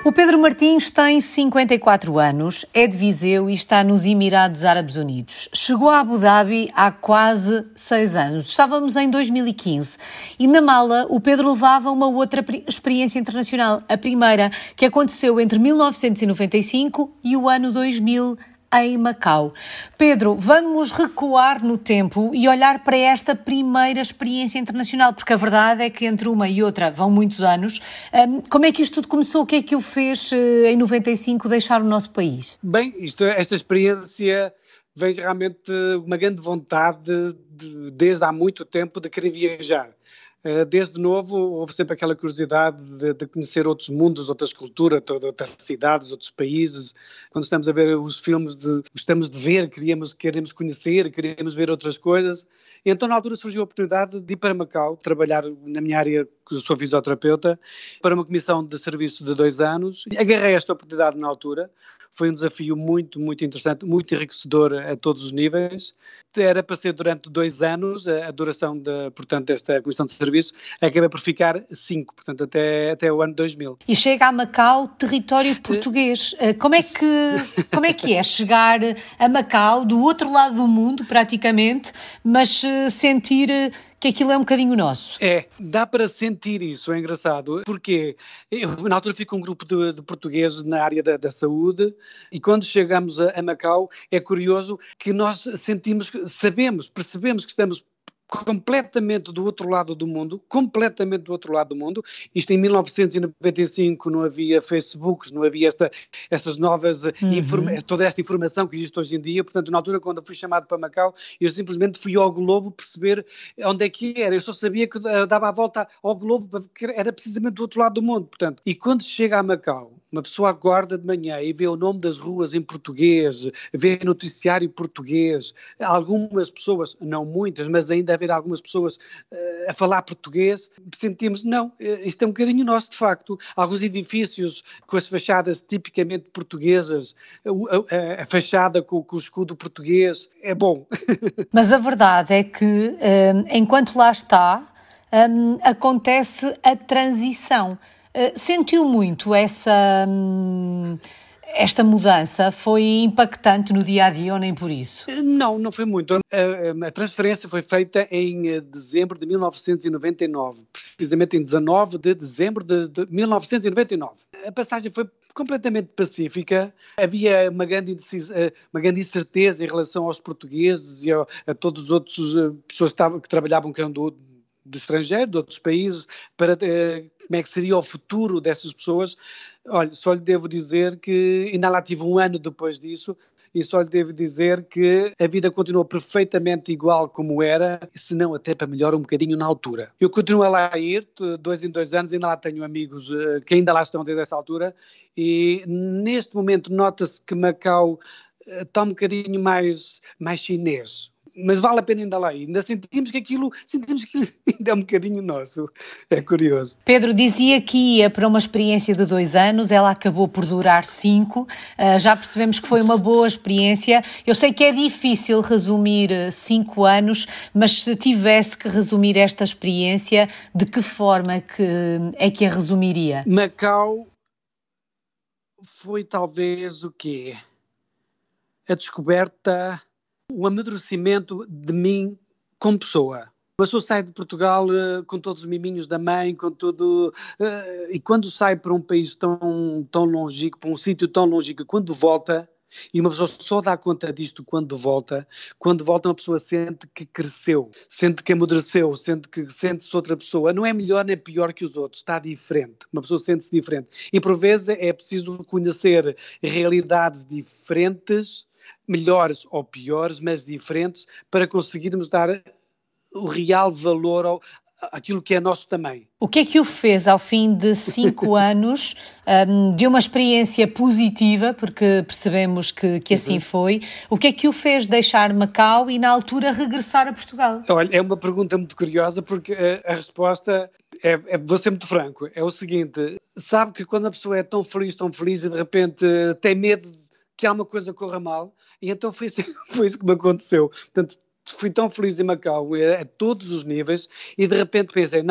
O Pedro Martins tem 54 anos, é de Viseu e está nos Emirados Árabes Unidos. Chegou a Abu Dhabi há quase 6 anos. Estávamos em 2015 e na mala o Pedro levava uma outra experiência internacional, a primeira, que aconteceu entre 1995 e o ano 2000. Em Macau. Pedro, vamos recuar no tempo e olhar para esta primeira experiência internacional, porque a verdade é que entre uma e outra vão muitos anos. Como é que isto tudo começou? O que é que o fez em 95 deixar o nosso país? Bem, esta experiência vejo realmente uma grande vontade desde há muito tempo de querer viajar. Desde novo houve sempre aquela curiosidade de conhecer outros mundos, outras culturas, outras cidades, outros países. Quando estamos a ver os filmes, gostamos de ver, queremos conhecer, queremos ver outras coisas. E então na altura surgiu a oportunidade de ir para Macau, trabalhar na minha área, que eu sou fisioterapeuta, para uma comissão de serviço de 2 anos. Agarrei esta oportunidade na altura. Foi um desafio muito, muito interessante, muito enriquecedor a todos os níveis. Era para ser durante 2 anos a duração portanto, desta comissão de serviço. Acabei por ficar 5, portanto, até o ano 2000. E chega a Macau, território português. Como é que é chegar a Macau, do outro lado do mundo, praticamente, mas sentir que aquilo é um bocadinho nosso? Dá para sentir isso, é engraçado, porque eu, na altura fui com um grupo de portugueses na área da saúde e quando chegamos a Macau é curioso que nós percebemos que estamos completamente do outro lado do mundo, Isto em 1995 não havia Facebooks, não havia essas novas, toda esta informação que existe hoje em dia. Portanto, na altura, quando eu fui chamado para Macau, eu simplesmente fui ao globo perceber onde é que era. Eu só sabia que dava a volta ao globo, porque era precisamente do outro lado do mundo. Portanto, e quando chega a Macau, uma pessoa acorda de manhã e vê o nome das ruas em português, vê noticiário português, algumas pessoas, não muitas, mas ainda haver algumas pessoas a falar português, sentimos, isto é um bocadinho nosso de facto. Alguns edifícios com as fachadas tipicamente portuguesas, a fachada com o escudo português, é bom. Mas a verdade é que, enquanto lá está, acontece a transição. Sentiu muito esta mudança? Foi impactante no dia-a-dia ou nem por isso? Não foi muito. A transferência foi feita em dezembro de 1999, precisamente em 19 de dezembro de 1999. A passagem foi completamente pacífica, havia uma grande incerteza em relação aos portugueses e a todos os outros pessoas que trabalhavam do estrangeiro, de outros países, para como é que seria o futuro dessas pessoas. Olha, só lhe devo dizer que ainda lá tive 1 ano depois disso e só lhe devo dizer que a vida continuou perfeitamente igual como era, se não até para melhor um bocadinho na altura. Eu continuo a lá ir, 2 em 2 anos, ainda lá tenho amigos que ainda lá estão desde essa altura e neste momento nota-se que Macau está um bocadinho mais chinês. Mas vale a pena ainda lá ir. Ainda sentimos que aquilo ainda é um bocadinho nosso. É curioso. Pedro dizia que ia para uma experiência de 2 anos, ela acabou por durar 5. Já percebemos que foi uma boa experiência. Eu sei que é difícil resumir 5 anos, mas se tivesse que resumir esta experiência, de que forma é que a resumiria? Macau foi talvez o quê? A descoberta, o amadurecimento de mim como pessoa. Uma pessoa sai de Portugal com todos os miminhos da mãe, com tudo, e quando sai para um país tão longínquo, para um sítio tão longínquo, quando volta, e uma pessoa só dá conta disto quando volta uma pessoa sente que cresceu, sente que amadureceu, sente-se outra pessoa. Não é melhor nem pior que os outros, está diferente. Uma pessoa sente-se diferente. E por vezes é preciso conhecer realidades diferentes, melhores ou piores, mas diferentes, para conseguirmos dar o real valor àquilo que é nosso também. O que é que o fez ao fim de 5 anos, de uma experiência positiva, porque percebemos que assim foi, o que é que o fez deixar Macau e na altura regressar a Portugal? Olha, é uma pergunta muito curiosa porque a resposta vou ser muito franco, é o seguinte: sabe que quando a pessoa é tão feliz e de repente tem medo que alguma coisa corra mal, e então foi isso que me aconteceu. Portanto, fui tão feliz em Macau a todos os níveis e de repente pensei, não,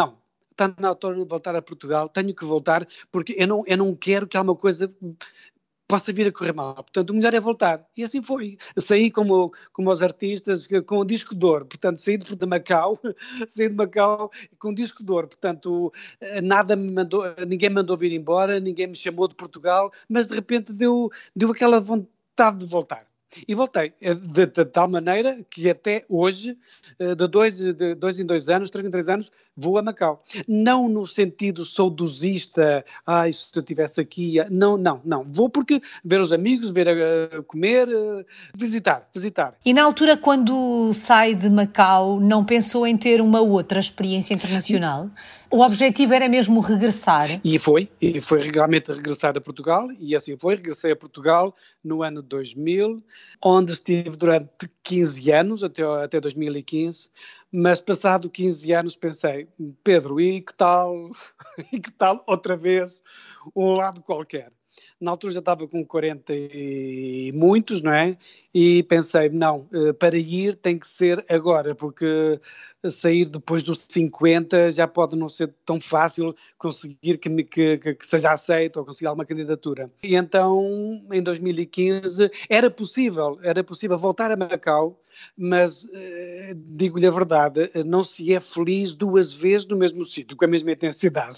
está na altura de voltar a Portugal, tenho que voltar, porque eu não quero que alguma coisa possa vir a correr mal. Portanto, o melhor é voltar. E assim foi. Saí como os artistas, com o disco de ouro. Portanto, saí de Macau, saí de Macau com disco de ouro. Portanto, ninguém me mandou vir embora, ninguém me chamou de Portugal, mas de repente deu aquela vontade de voltar. E voltei, de tal maneira que até hoje, de 2 em 2 anos, 3 em 3 anos, vou a Macau. Não no sentido saudosista, se eu estivesse aqui, não. Vou porque ver os amigos, ver comer, visitar. E na altura, quando sai de Macau, não pensou em ter uma outra experiência internacional? O objetivo era mesmo regressar? E foi realmente regressar a Portugal, e assim foi. Regressei a Portugal no ano 2000, onde estive durante 15 anos, até 2015, mas passado 15 anos pensei, Pedro, e que tal outra vez um lado qualquer? Na altura já estava com 40 e muitos, não é? E pensei, não, para ir tem que ser agora, porque sair depois dos 50 já pode não ser tão fácil conseguir que seja aceito ou conseguir alguma candidatura. E então, em 2015, era possível voltar a Macau, mas digo-lhe a verdade, não se é feliz 2 vezes no mesmo sítio, com a mesma intensidade.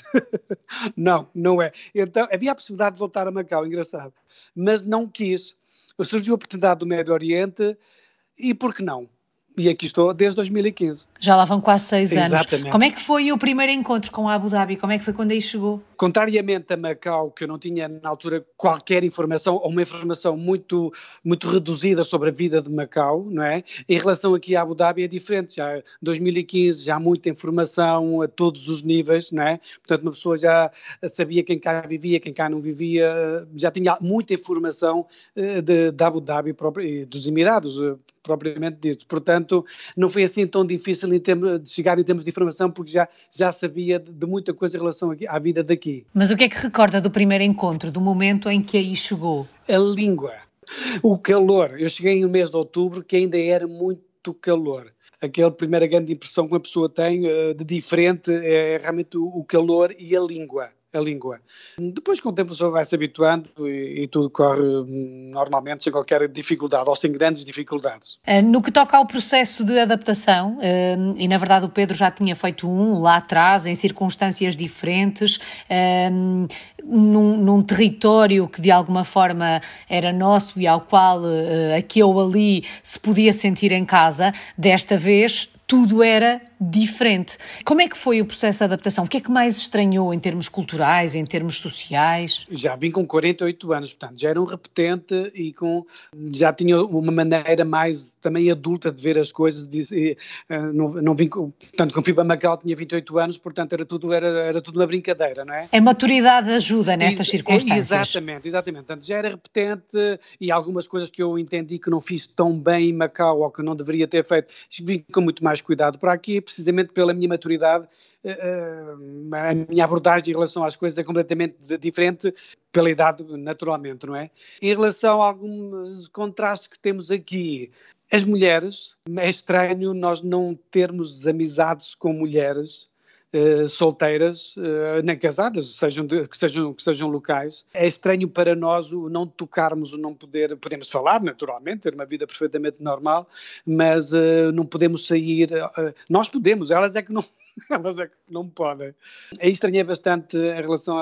Não é. Então, havia a possibilidade de voltar a Macau, engraçado, mas não quis. Surgiu a oportunidade do Médio Oriente e por que não? E aqui estou desde 2015. Já lá vão quase 6 anos. Exatamente. Como é que foi o primeiro encontro com a Abu Dhabi? Como é que foi quando aí chegou? Contrariamente a Macau, que eu não tinha na altura qualquer informação, ou uma informação muito, muito reduzida sobre a vida de Macau, não é? Em relação aqui a Abu Dhabi é diferente. Já em 2015 já há muita informação a todos os níveis, não é? Portanto, uma pessoa já sabia quem cá vivia, quem cá não vivia, já tinha muita informação de Abu Dhabi e dos Emirados, propriamente dito. Portanto, não foi assim tão difícil de chegar em termos de informação, porque já sabia de muita coisa em relação à vida daqui. Mas o que é que recorda do primeiro encontro, do momento em que aí chegou? A língua, o calor. Eu cheguei no mês de outubro, que ainda era muito calor. Aquela primeira grande impressão que uma pessoa tem de diferente é realmente o calor e a língua. Depois, com o tempo, a pessoa vai se habituando e tudo corre normalmente, sem qualquer dificuldade ou sem grandes dificuldades. No que toca ao processo de adaptação, e na verdade o Pedro já tinha feito lá atrás, em circunstâncias diferentes, num território que de alguma forma era nosso e ao qual aqui ou ali se podia sentir em casa, desta vez tudo era diferente. Como é que foi o processo de adaptação? O que é que mais estranhou em termos culturais, em termos sociais? Já vim com 48 anos, portanto, já era um repetente e já tinha uma maneira mais também adulta de ver as coisas. Não vim, portanto, quando fui para Macau tinha 28 anos, portanto, era tudo uma brincadeira, não é? A maturidade ajuda nestas circunstâncias. Exatamente. Portanto, já era repetente e algumas coisas que eu entendi que não fiz tão bem em Macau ou que não deveria ter feito, vim com muito mais cuidado para aqui, precisamente pela minha maturidade. A minha abordagem em relação às coisas é completamente diferente pela idade, naturalmente, não é? Em relação a alguns contrastes que temos aqui, as mulheres, é estranho nós não termos amizades com mulheres solteiras, nem casadas, que sejam locais. É estranho para nós o não tocarmos, o não podemos falar naturalmente, ter uma vida perfeitamente normal, mas não podemos sair, nós podemos, elas é que não podem. Aí estranhei bastante em relação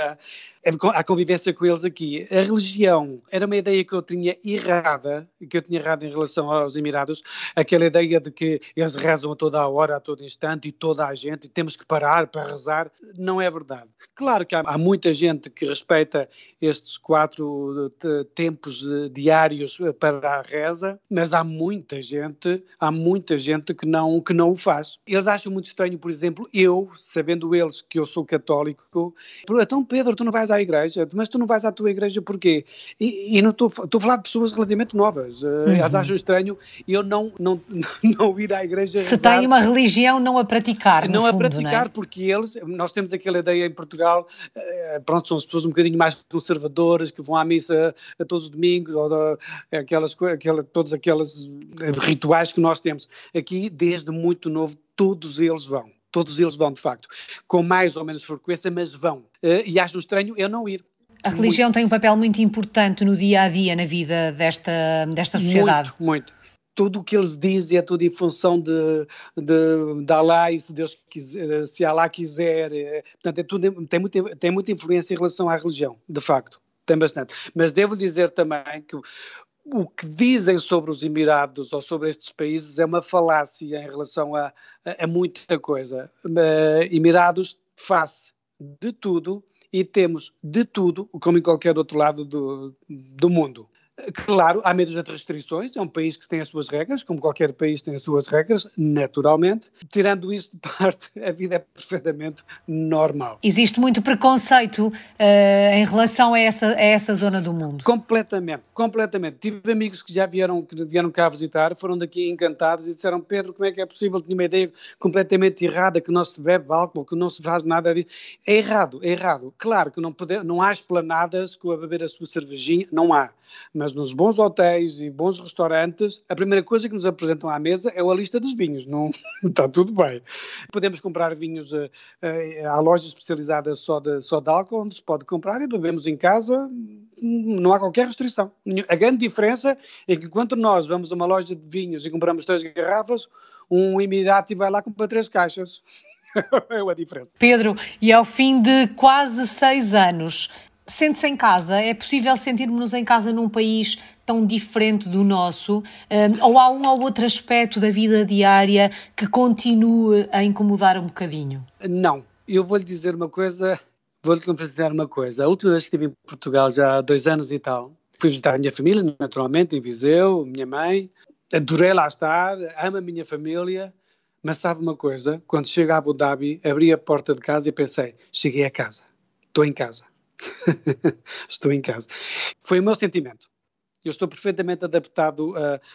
à convivência com eles aqui. A religião era uma ideia que eu tinha errada em relação aos Emirados, aquela ideia de que eles rezam a toda a hora, a todo instante, e toda a gente, e temos que parar para rezar. Não é verdade. Claro que há muita gente que respeita estes 4 tempos diários para a reza, mas há muita gente que não o faz. Eles acham muito estranho, por exemplo, eu, sabendo eles que eu sou católico, então Pedro, tu não vais à igreja, mas tu não vais à tua igreja porquê? E não estou a falar de pessoas relativamente novas. Eles acham estranho eu não ir à igreja. Se rezar, tem uma religião, não a praticar, não fundo, a praticar, não é? porque nós temos aquela ideia em Portugal, são as pessoas um bocadinho mais conservadoras, que vão à missa a todos os domingos, ou todos aqueles rituais que nós temos. Aqui, desde muito novo, todos eles vão. Todos eles vão, de facto, com mais ou menos frequência, mas vão. E acho estranho eu não ir. A religião tem um papel muito importante no dia-a-dia, na vida desta sociedade. Muito. Tudo o que eles dizem é tudo em função de Allah, e se Deus quiser, se Allah quiser. Portanto, tem muita influência em relação à religião, de facto. Tem bastante. Mas devo dizer também que o que dizem sobre os Emirados ou sobre estes países é uma falácia em relação a muita coisa. Emirados faz de tudo e temos de tudo, como em qualquer outro lado do mundo. Claro, há medo de restrições, é um país que tem as suas regras, como qualquer país tem as suas regras, naturalmente. Tirando isso de parte, a vida é perfeitamente normal. Existe muito preconceito em relação a essa zona do mundo? Completamente. Tive amigos que já vieram cá visitar, foram daqui encantados e disseram: Pedro, como é que é possível? Tinha uma ideia completamente errada, que não se bebe álcool, que não se faz nada disso. É errado. Claro que não há esplanadas com a beber a sua cervejinha, não há. Mas nos bons hotéis e bons restaurantes, a primeira coisa que nos apresentam à mesa é a lista dos vinhos. Não está tudo bem. Podemos comprar vinhos, há lojas especializadas só de álcool, onde se pode comprar e bebemos em casa, não há qualquer restrição. A grande diferença é que enquanto nós vamos a uma loja de vinhos e compramos 3 garrafas, um Emirati vai lá comprar 3 caixas. É a diferença. Pedro, e ao fim de quase 6 anos, sente-se em casa? É possível sentirmos-nos em casa num país tão diferente do nosso? Ou há um ou outro aspecto da vida diária que continue a incomodar um bocadinho? Não. Eu vou-lhe confessar uma coisa. A última vez que estive em Portugal, já há 2 anos e tal, fui visitar a minha família, naturalmente, em Viseu, minha mãe. Adorei lá estar, amo a minha família. Mas sabe uma coisa? Quando chego a Abu Dhabi, abri a porta de casa e pensei: cheguei a casa. Estou em casa. Estou em casa. Foi o meu sentimento. Eu estou perfeitamente adaptado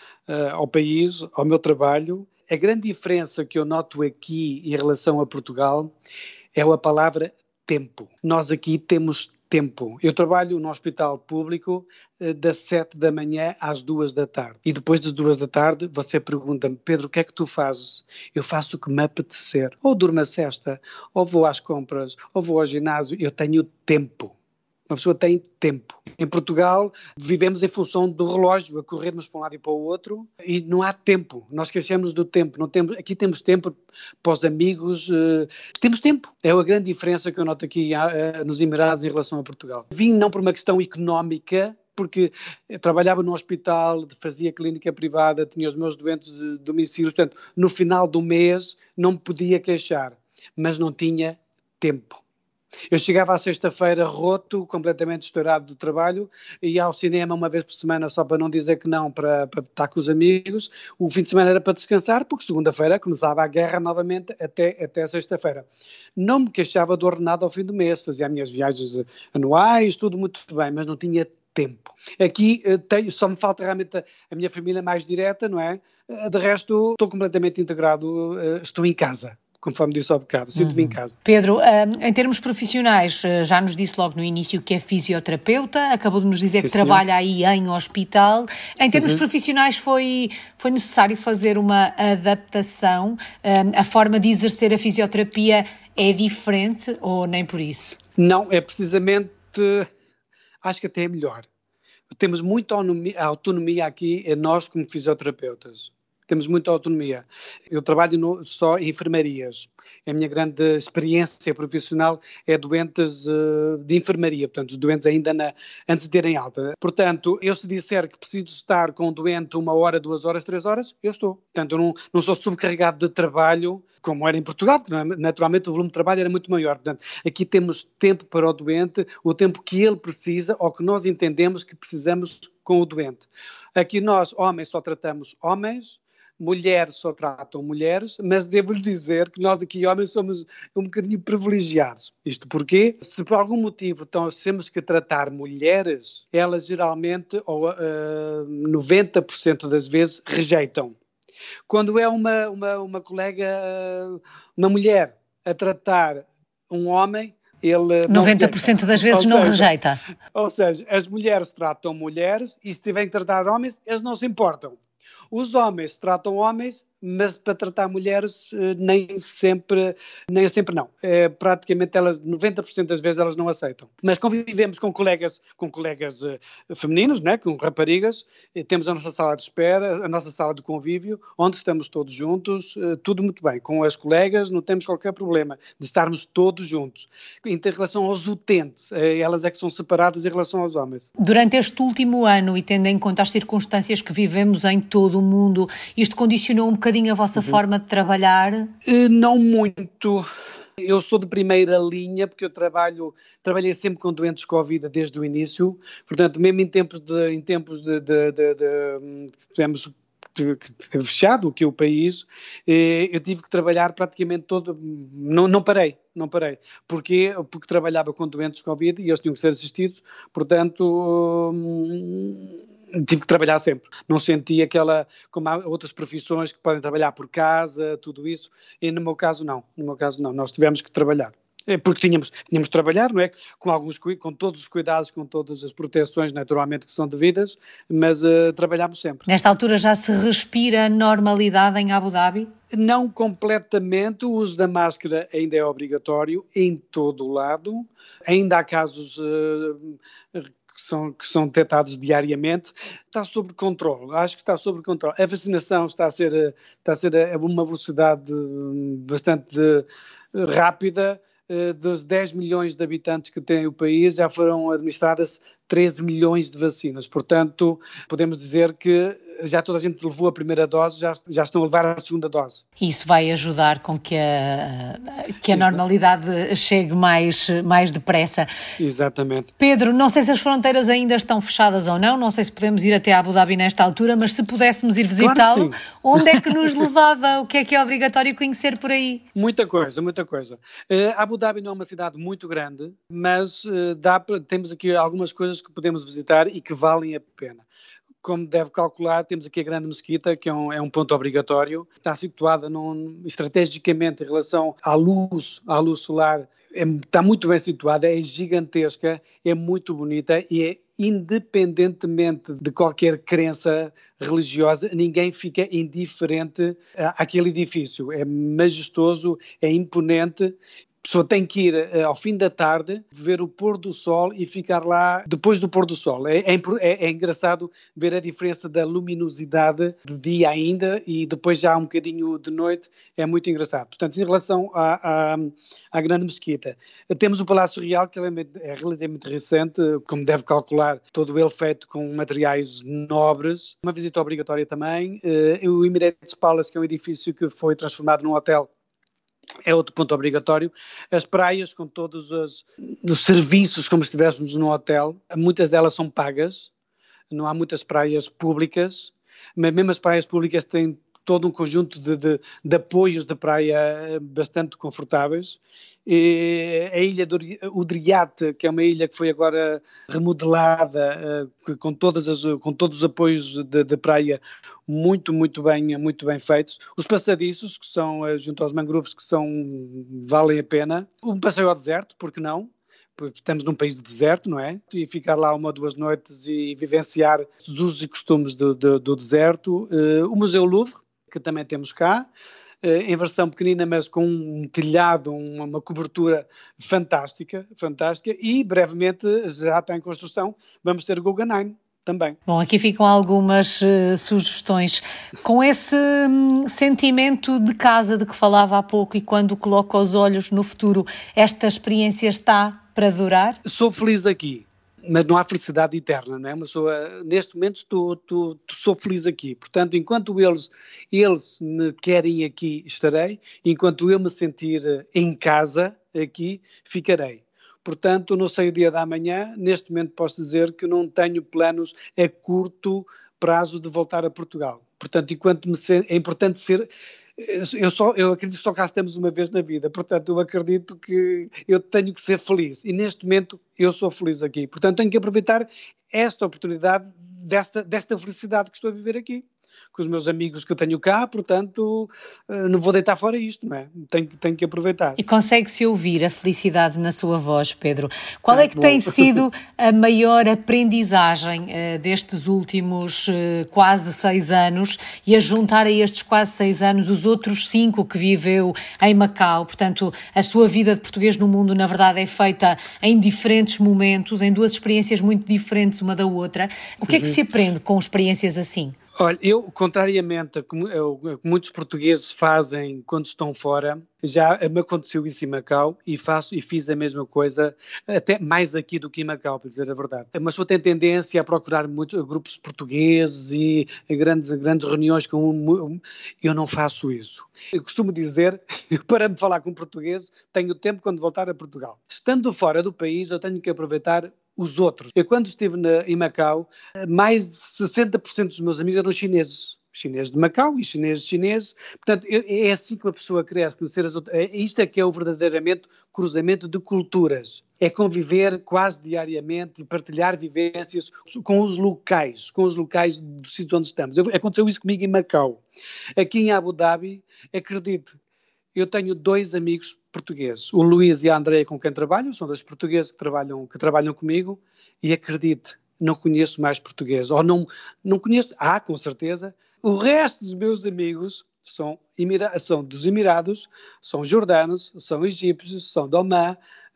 ao país, ao meu trabalho. A grande diferença que eu noto aqui em relação a Portugal é a palavra tempo. Nós aqui temos tempo. Eu trabalho no hospital público das 7 da manhã às 2 da tarde. E depois das 2 da tarde você pergunta-me: Pedro, o que é que tu fazes? Eu faço o que me apetecer. Ou durmo a sesta, ou vou às compras, ou vou ao ginásio. Eu tenho tempo. Uma pessoa tem tempo. Em Portugal vivemos em função do relógio, a corrermos para um lado e para o outro, e não há tempo. Nós queixamos do tempo. Aqui temos tempo para os amigos, temos tempo. É a grande diferença que eu noto aqui nos Emirados em relação a Portugal. Vim não por uma questão económica, porque eu trabalhava no hospital, fazia clínica privada, tinha os meus doentes de domicílio, portanto, no final do mês não me podia queixar, mas não tinha tempo. Eu chegava à sexta-feira roto, completamente estourado do trabalho, ia ao cinema uma vez por semana só para não dizer que não, para estar com os amigos. O fim de semana era para descansar, porque segunda-feira começava a guerra novamente até sexta-feira. Não me queixava do ordenado ao fim do mês, fazia as minhas viagens anuais, tudo muito bem, mas não tinha tempo. Aqui só me falta realmente a minha família mais direta, não é? De resto, estou completamente integrado, estou em casa. Conforme disse há bocado, sinto-me em casa. Pedro, em termos profissionais, já nos disse logo no início que é fisioterapeuta, acabou de nos dizer que trabalha aí em hospital. Em termos profissionais foi necessário fazer uma adaptação? A forma de exercer a fisioterapia é diferente ou nem por isso? Não, é precisamente, acho que até é melhor. Temos muita autonomia aqui, nós como fisioterapeutas. Temos muita autonomia. Eu trabalho só em enfermarias. A minha grande experiência profissional é doentes de enfermaria, portanto, os doentes ainda antes de terem alta. Portanto, eu se disser que preciso estar com o doente 1 hora, 2 horas, 3 horas, eu estou. Portanto, eu não sou subcarregado de trabalho, como era em Portugal, porque naturalmente o volume de trabalho era muito maior. Portanto, aqui temos tempo para o doente, o tempo que ele precisa ou que nós entendemos que precisamos com o doente. Aqui nós, homens, só tratamos homens, mulheres só tratam mulheres, mas devo-lhe dizer que nós aqui, homens, somos um bocadinho privilegiados. Isto porquê? Se por algum motivo temos que tratar mulheres, elas geralmente, ou 90% das vezes, rejeitam. Quando é uma colega, uma mulher, a tratar um homem, ele 90% das vezes não rejeita. Ou seja, as mulheres tratam mulheres e se tiverem que tratar homens, eles não se importam. Os homens tratam homens, mas para tratar mulheres nem sempre não. Praticamente elas, 90% das vezes elas não aceitam. Mas convivemos com colegas femininos, né, com raparigas, temos a nossa sala de espera, a nossa sala de convívio, onde estamos todos juntos, tudo muito bem. Com as colegas não temos qualquer problema de estarmos todos juntos. Em relação aos utentes, elas é que são separadas em relação aos homens. Durante este último ano, e tendo em conta as circunstâncias que vivemos em todo o mundo, isto condicionou um bocadinho a vossa forma de trabalhar? Não muito. Eu sou de primeira linha porque eu trabalhei sempre com doentes Covid desde o início, portanto, mesmo em tempos de tivemos fechado aqui o país, eu tive que trabalhar praticamente todo, não parei. Porquê? Porque trabalhava com doentes Covid e eles tinham que ser assistidos, portanto, tive que trabalhar sempre. Não senti como há outras profissões que podem trabalhar por casa, tudo isso, e no meu caso não, nós tivemos que trabalhar. Porque tínhamos de trabalhar, não é? Com todos os cuidados, com todas as proteções, naturalmente, que são devidas, mas trabalhámos sempre. Nesta altura já se respira normalidade em Abu Dhabi? Não completamente, o uso da máscara ainda é obrigatório em todo o lado, ainda há casos que são detectados diariamente, está sob controle, acho que está sob controle. A vacinação está a ser a uma velocidade bastante rápida. Dos 10 milhões de habitantes que tem o país, já foram administradas 13 milhões de vacinas. Portanto, podemos dizer que já toda a gente levou a primeira dose, já estão a levar a segunda dose. Isso vai ajudar com que a normalidade chegue mais depressa. Exatamente. Pedro, não sei se as fronteiras ainda estão fechadas ou não sei se podemos ir até Abu Dhabi nesta altura, mas se pudéssemos ir visitá-lo, claro, onde é que nos levava? O que é obrigatório conhecer por aí? Muita coisa. Abu Dhabi não é uma cidade muito grande, mas temos aqui algumas coisas que podemos visitar e que valem a pena. Como deve calcular, temos aqui a Grande Mesquita, que é um ponto obrigatório. Está situada estrategicamente em relação à luz solar. Está muito bem situada, é gigantesca, é muito bonita e é independentemente de qualquer crença religiosa, ninguém fica indiferente àquele edifício. É majestoso, é imponente. A pessoa tem que ir ao fim da tarde, ver o pôr do sol e ficar lá depois do pôr do sol. É engraçado ver a diferença da luminosidade de dia ainda e depois já um bocadinho de noite, é muito engraçado. Portanto, em relação à Grande Mesquita, temos o Palácio Real, que é relativamente recente, como deve calcular, todo ele feito com materiais nobres. Uma visita obrigatória também. O Emirates Palace, que é um edifício que foi transformado num hotel, é outro ponto obrigatório. As praias, com todos os serviços como se estivéssemos num hotel, muitas delas são pagas, não há muitas praias públicas, mas mesmo as praias públicas têm todo um conjunto de apoios de praia bastante confortáveis. E a ilha do Udriyat, que é uma ilha que foi agora remodelada, com todos os apoios de praia muito bem feitos. Os passadiços, que são junto aos mangroves, valem a pena. Um passeio ao deserto, porque não? Porque estamos num país de deserto, não é? E ficar lá 1 ou 2 noites e vivenciar os usos e costumes do deserto. O Museu Louvre, que também temos cá, em versão pequenina, mas com um telhado, uma cobertura fantástica, e brevemente, já está em construção, vamos ter o Guggenheim também. Bom, aqui ficam algumas sugestões. Com esse sentimento de casa de que falava há pouco e quando coloca os olhos no futuro, esta experiência está para durar? Sou feliz aqui, mas não há felicidade eterna, não é? Uma pessoa, neste momento sou feliz aqui, portanto, enquanto eles me querem aqui, estarei, enquanto eu me sentir em casa aqui, ficarei. Portanto, não sei o dia da manhã, neste momento posso dizer que não tenho planos a curto prazo de voltar a Portugal. Portanto, é importante ser... Eu acredito que só cá estamos uma vez na vida, portanto eu acredito que eu tenho que ser feliz e neste momento eu sou feliz aqui, portanto tenho que aproveitar esta oportunidade desta felicidade que estou a viver aqui. com os meus amigos que eu tenho cá, portanto, não vou deitar fora isto, não é? Tenho que aproveitar. E consegue-se ouvir a felicidade na sua voz, Pedro. Qual é que tem sido a maior aprendizagem destes últimos quase 6 anos e a juntar a estes quase 6 anos os outros 5 que viveu em Macau? Portanto, a sua vida de português no mundo, na verdade, é feita em diferentes momentos, em 2 experiências muito diferentes uma da outra. O que é que se aprende com experiências assim? Olha, eu, contrariamente a que muitos portugueses fazem quando estão fora, já me aconteceu isso em Macau e fiz a mesma coisa, até mais aqui do que em Macau, para dizer a verdade. Mas só tem tendência a procurar muitos grupos portugueses e grandes reuniões com eu não faço isso. Eu costumo dizer, para me falar com português, tenho tempo quando voltar a Portugal. Estando fora do país, eu tenho que aproveitar os outros. Eu, quando estive em Macau, mais de 60% dos meus amigos eram chineses. Chineses de Macau e chineses. Portanto, é assim que uma pessoa cresce, conhecer as outras. Isto é que é o verdadeiramente cruzamento de culturas. É conviver quase diariamente e partilhar vivências com os locais do sítio onde estamos. Aconteceu isso comigo em Macau. Aqui em Abu Dhabi, acredite, eu tenho 2 amigos portugueses, o Luís e a Andreia, com quem trabalho, são 2 portugueses que trabalham comigo, e acredite, não conheço mais português, ou não conheço, com certeza. O resto dos meus amigos são dos Emirados, são jordanos, são egípcios, são de Omã,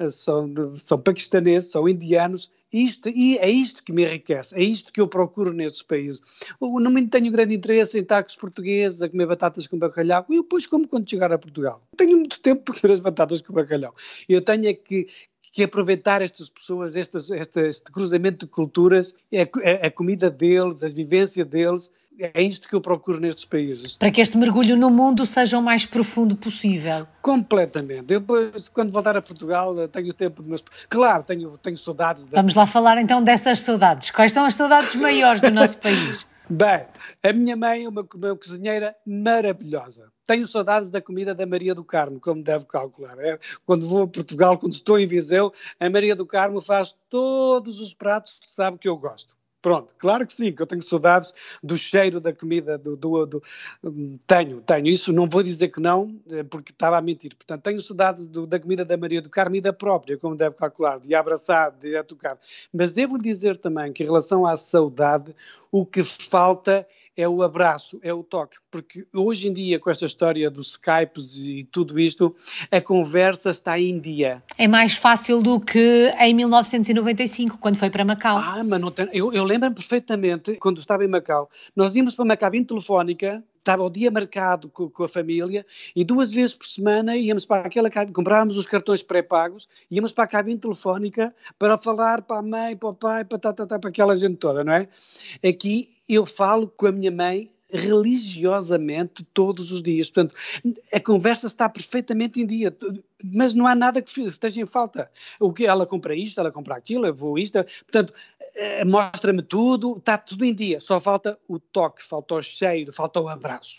são paquistaneses, são indianos. E é isto que me enriquece, é isto que eu procuro nestes países. Eu não tenho grande interesse em tacos portugueses, a comer batatas com bacalhau. Eu depois como quando chegar a Portugal. Não tenho muito tempo para comer as batatas com bacalhau. Eu tenho que aproveitar estas pessoas, este cruzamento de culturas, a comida deles, a vivência deles. É isto que eu procuro nestes países. Para que este mergulho no mundo seja o mais profundo possível. Completamente. Eu, quando voltar a Portugal, tenho tempo de meus... Claro, tenho saudades. Vamos lá falar então dessas saudades. Quais são as saudades maiores do nosso país? Bem, a minha mãe é uma cozinheira maravilhosa. Tenho saudades da comida da Maria do Carmo, como deve calcular. Quando vou a Portugal, quando estou em Viseu, a Maria do Carmo faz todos os pratos que sabe que eu gosto. Pronto, claro que sim, que eu tenho saudades do cheiro da comida, tenho, isso não vou dizer que não, porque estava a mentir, portanto tenho saudades da comida da Maria do Carmo e da própria, como deve calcular, de abraçar, de a tocar, mas devo dizer também que em relação à saudade, o que falta é o abraço, é o toque, porque hoje em dia com esta história dos Skypes e tudo isto, a conversa está em dia. É mais fácil do que em 1995, quando foi para Macau. Mas não tem, eu lembro-me perfeitamente, quando estava em Macau, nós íamos para uma cabine telefónica, estava o dia marcado com a família e 2 vezes por semana íamos para aquela cabine, comprávamos os cartões pré-pagos, íamos para a cabine telefónica para falar para a mãe, para o pai, para aquela gente toda, não é? Aqui eu falo com a minha mãe religiosamente todos os dias, portanto a conversa está perfeitamente em dia, mas não há nada que esteja em falta. O que ela compra isto, ela compra aquilo, eu vou isto, portanto mostra-me tudo, está tudo em dia, só falta o toque, falta o cheiro, falta o abraço.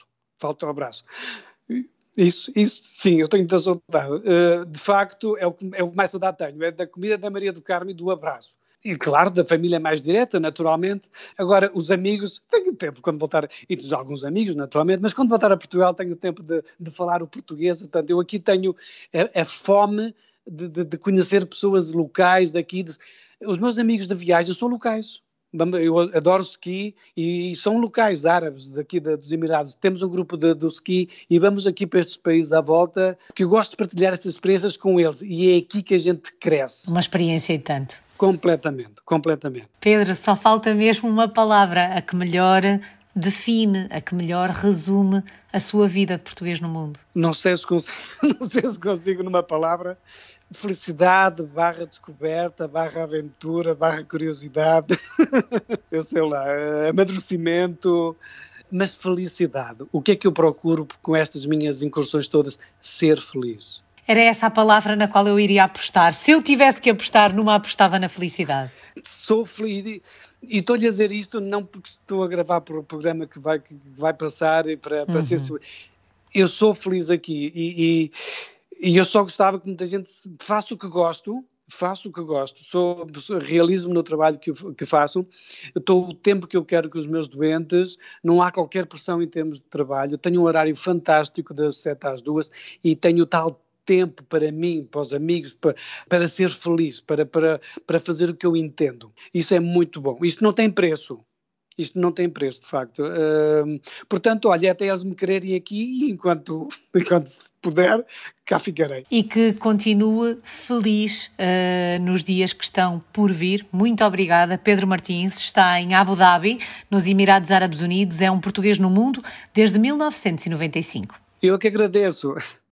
Isso sim, eu tenho muita saudade. De facto é o que mais saudade tenho, é da comida da Maria do Carmo e do abraço. E claro, da família mais direta, naturalmente. Agora, os amigos, tenho tempo quando voltar, e dos alguns amigos, naturalmente, mas quando voltar a Portugal tenho tempo de falar o português. Portanto, eu aqui tenho a fome de conhecer pessoas locais daqui. Os meus amigos de viagem são locais. Eu adoro ski e são locais árabes daqui dos Emirados. Temos um grupo do ski e vamos aqui para estes países à volta, que eu gosto de partilhar essas experiências com eles e é aqui que a gente cresce. Uma experiência e tanto. Completamente. Pedro, só falta mesmo uma palavra, a que melhor define, a que melhor resume a sua vida de português no mundo. Não sei se consigo numa palavra. Felicidade, /descoberta, /aventura, /curiosidade, eu sei lá, amadurecimento, mas felicidade. O que é que eu procuro com estas minhas incursões todas? Ser feliz. Era essa a palavra na qual eu iria apostar. Se eu tivesse que apostar numa, apostava na felicidade. Sou feliz e estou-lhe a dizer isto não porque estou a gravar para o programa que vai passar para ser... Eu sou feliz aqui e eu só gostava que muita gente faça o que gosto faço o que gosto, realizo-me no trabalho que faço, estou o tempo que eu quero com os meus doentes, não há qualquer pressão em termos de trabalho, tenho um horário fantástico das 7 às 2 e tenho tal tempo para mim, para os amigos, para ser feliz, para fazer o que eu entendo. Isso é muito bom. Isto não tem preço. Isto não tem preço, de facto. Portanto, olha, até eles me quererem aqui e enquanto puder, cá ficarei. E que continue feliz nos dias que estão por vir. Muito obrigada. Pedro Martins está em Abu Dhabi, nos Emirados Árabes Unidos. É um português no mundo desde 1995. Eu que agradeço.